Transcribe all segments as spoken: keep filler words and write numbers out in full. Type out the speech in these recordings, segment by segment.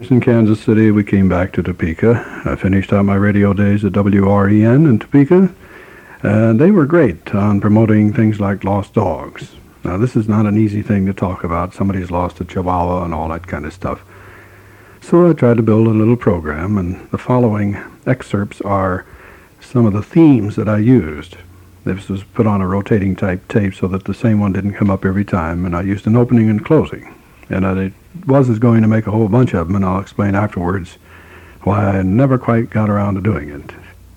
In Kansas City, we came back to Topeka. I finished out my radio days at W R E N in Topeka, and they were great on promoting things like lost dogs. Now, this is not an easy thing to talk about. Somebody's lost a Chihuahua and all that kind of stuff. So I tried to build a little program, and the following excerpts are some of the themes that I used. This was put on a rotating type tape so that the same one didn't come up every time, and I used an opening and closing. And I was going to make a whole bunch of them, and I'll explain afterwards why I never quite got around to doing it.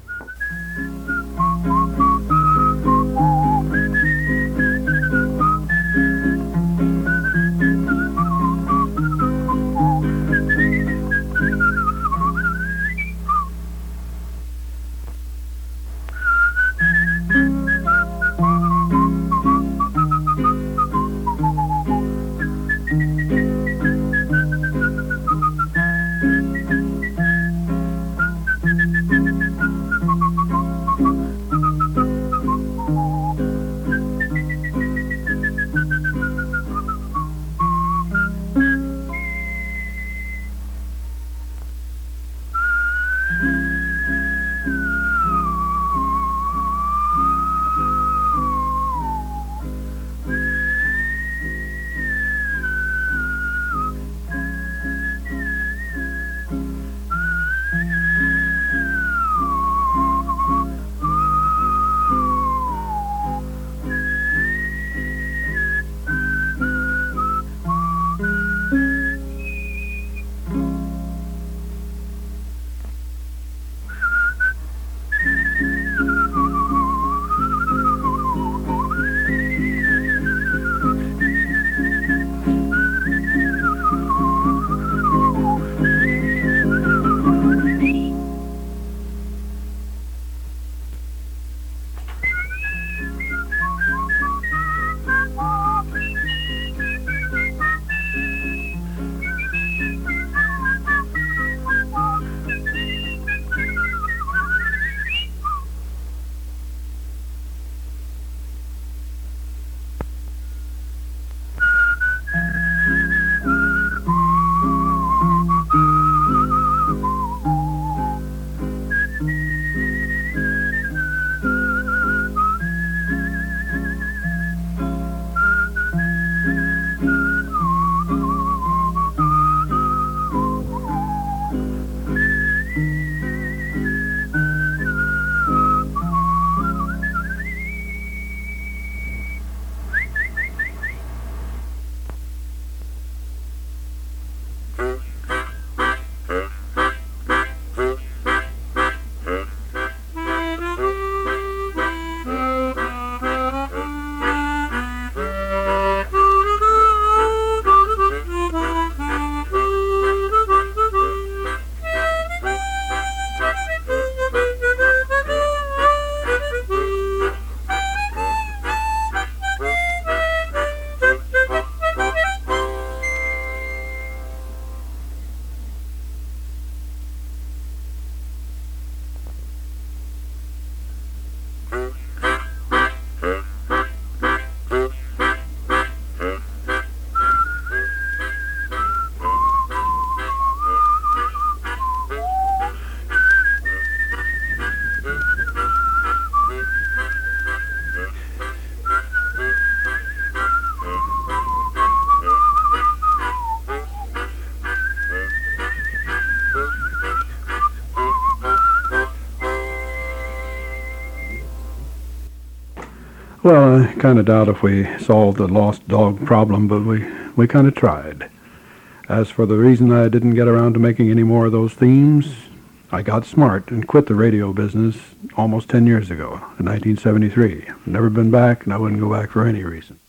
Well, I kind of doubt if we solved the lost dog problem, but we, we kind of tried. As for the reason I didn't get around to making any more of those themes, I got smart and quit the radio business almost ten years ago, in nineteen seventy-three. Never been back, and I wouldn't go back for any reason.